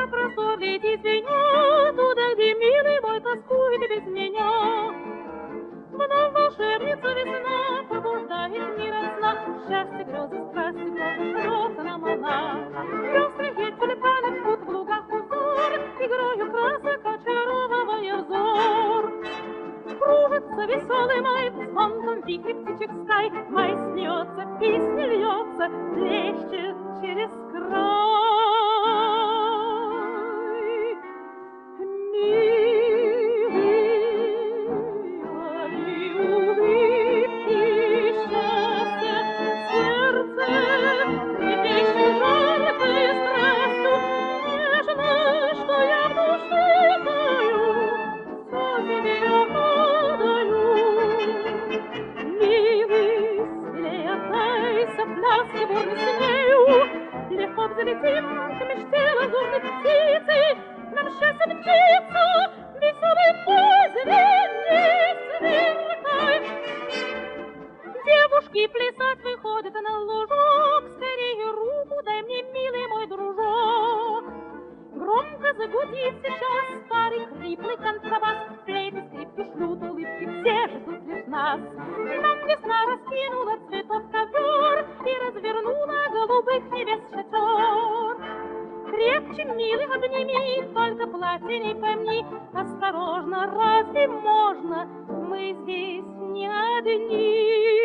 простор летит звеня, туда, где милый мой тоскует без меня. Вновь волшебница весна пробуждает мир от сна. Счастье, грезы, страсти, грозы, жжется нам волна. Пестрый гид тюльпаны ткут в лугах узор, игрою красок очаровывая взор. Кружится веселый май, в звонком вихре птичек стай. Май смеется, песня льется, плещет через край. Легко взлетим к мечте лазурной птицы, нам счастье мчится, веселый поздний сверкай. Девушки плясать выходят на лужок, скорее руку дай мне, милый мой дружок. Громко загудит сейчас старый хриплый контрабас, флейты, скрипки шлют улыбки, все ждут лишь нас. Нам весна раскинула цветов ковер и развернула голубых небес шатер. Крепче, милый, обними, только платье не помни. Осторожно, разве можно? Мы здесь не одни.